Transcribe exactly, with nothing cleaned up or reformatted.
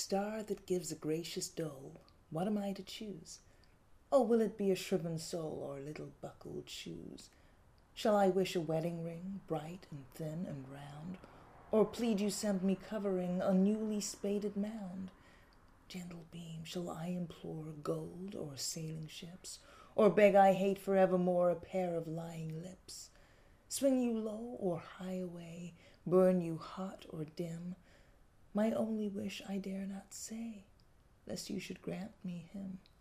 star that gives a gracious dole, what am I to choose? Oh, will it be a shriven soul or little buckled shoes? Shall I wish a wedding ring, bright and thin and round, or plead you send me covering a newly spaded mound? Gentle beam, shall I implore gold or sailing ships, or beg I hate for evermore a pair of lying lips? Swing you low or high away, burn you hot or dim, my only wish I dare not say, lest you should grant me him.